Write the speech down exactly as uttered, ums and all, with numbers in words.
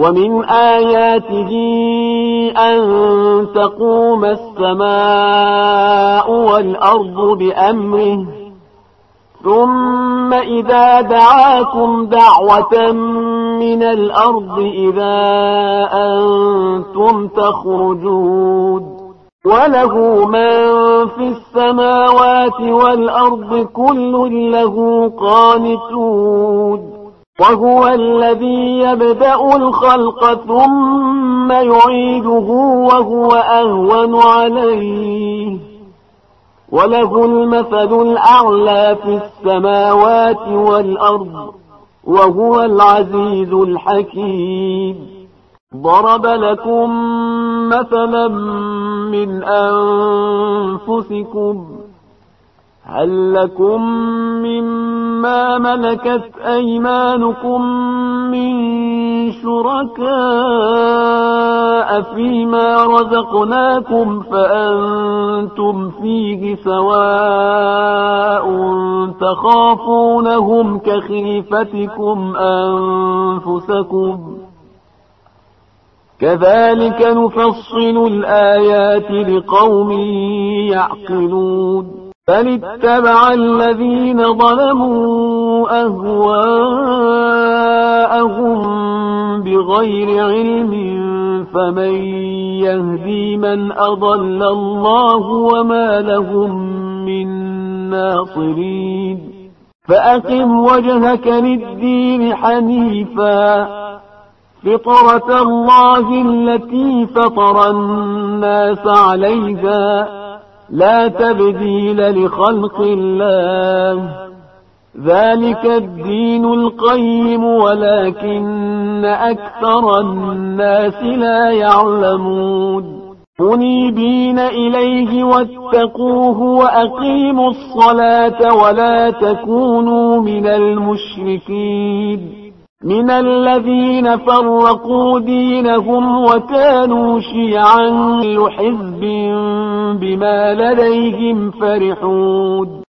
ومن آياته أن تقوم السماء والأرض بأمره ثم إذا دعاكم دعوة من الأرض إذا أنتم تخرجون وله من في السماوات والأرض كل له قانتون وهو الذي يبدأ الخلق ثم يعيده وهو أهون عليه وله المثل الأعلى في السماوات والأرض وهو العزيز الحكيم ضرب لكم مثلا من أنفسكم هل لكم مما ملكت أيمانكم من شركاء فيما رزقناكم فأنتم فيه سواء تخافونهم كخيفتكم أنفسكم كذلك نفصل الآيات لقوم يعقلون بل اتبع الذين ظلموا أهواءهم بغير علم فمن يهدي من أضل الله وما لهم من ناصرين فأقم وجهك للدين حنيفا فطرة الله التي فطر الناس عليها لا تبديل لخلق الله ذلك الدين القيم ولكن أكثر الناس لا يعلمون منيبين إليه واتقوه وأقيموا الصلاة ولا تكونوا من المشركين من الذين فرقوا دينهم وكانوا شيعا لحزب بما لديهم فرحون